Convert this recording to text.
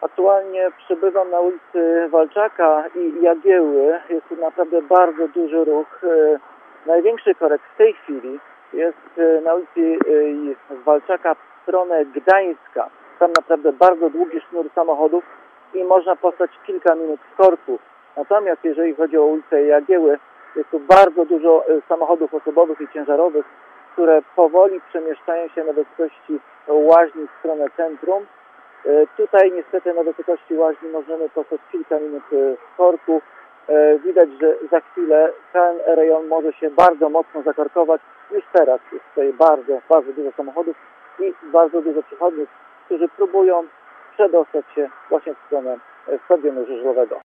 Aktualnie przebywam na ulicy Walczaka i Jagieły. Jest tu naprawdę bardzo duży ruch. Największy korek w tej chwili jest na ulicy Walczaka w stronę Gdańska. Tam naprawdę bardzo długi sznur samochodów i można postać kilka minut w korku. Natomiast jeżeli chodzi o ulicę Jagieły, jest tu bardzo dużo samochodów osobowych i ciężarowych, które powoli przemieszczają się na wysokości łaźni w stronę centrum. Tutaj niestety na wysokości łaźni możemy postać kilka minut w korku. Widać, że za chwilę ten rejon może się bardzo mocno zakorkować. Już teraz jest tutaj bardzo dużo samochodów i bardzo dużo przechodniów, którzy próbują przedostać się właśnie w stronę stadionu żużlowego.